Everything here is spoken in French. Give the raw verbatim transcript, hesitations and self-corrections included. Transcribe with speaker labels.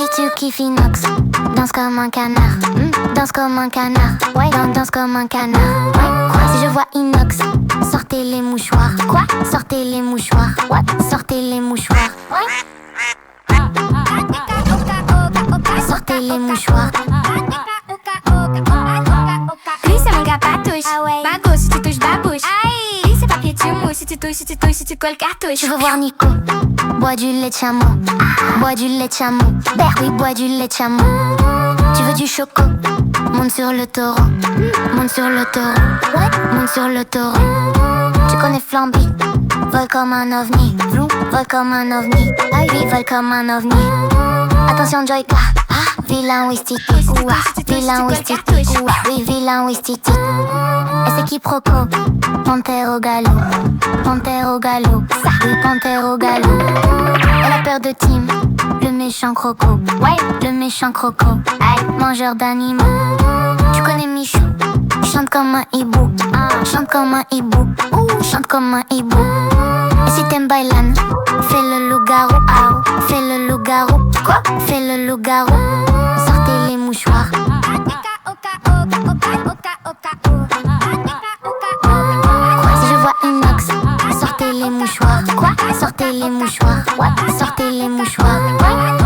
Speaker 1: Si tu kiffes inox, danse comme un canard. mm. Danse comme un canard. Ouais, danse, danse comme un canard. Ouais, quoi? Si je vois inox, sortez les mouchoirs. Quoi? Sortez les mouchoirs. What? Sortez les mouchoirs. Ouais. Sortez les mouchoirs.
Speaker 2: Lui c'est mon gars patouche.
Speaker 1: Ah ouais.
Speaker 2: Bago si tu touches babouche. Aïe. Lui c'est papier tu mouches. Si tu touches, si tu touches, si tu colles cartouche.
Speaker 1: Tu veux voir Nico? Bois du lait de chameau. Bois du lait de chameau. Oui, bois du lait de chameau. Tu veux du choco? Monte sur le taureau. Monte sur le taureau. Monte sur le taureau. Tu connais Flamby? Vole comme un ovni. Vole comme un ovni. Ah oui, vole comme un ovni. Attention Joyka. Vilain Wistiti. Vilain Wistiti. Oui, vilain Wistiti. Et c'est quiproquo. Panthère au galop. Panthère au galop. Oui, panthère au galop. Elle a peur de Tim. Le méchant croco. Ouais, le méchant croco. Aïe, mangeur d'animaux. Tu connais Michou? Chante comme un hibou. Chante comme un hibou. Chante comme un hibou. Et si t'aimes Bailan, fais le loup-garou. Fais le loup-garou. Quoi? Fais le loup-garou. Sortez les mouchoirs. Quoi? Si je vois inox, sortez les mouchoirs. Quoi? Sortez les mouchoirs. What? Sortez les mouchoirs.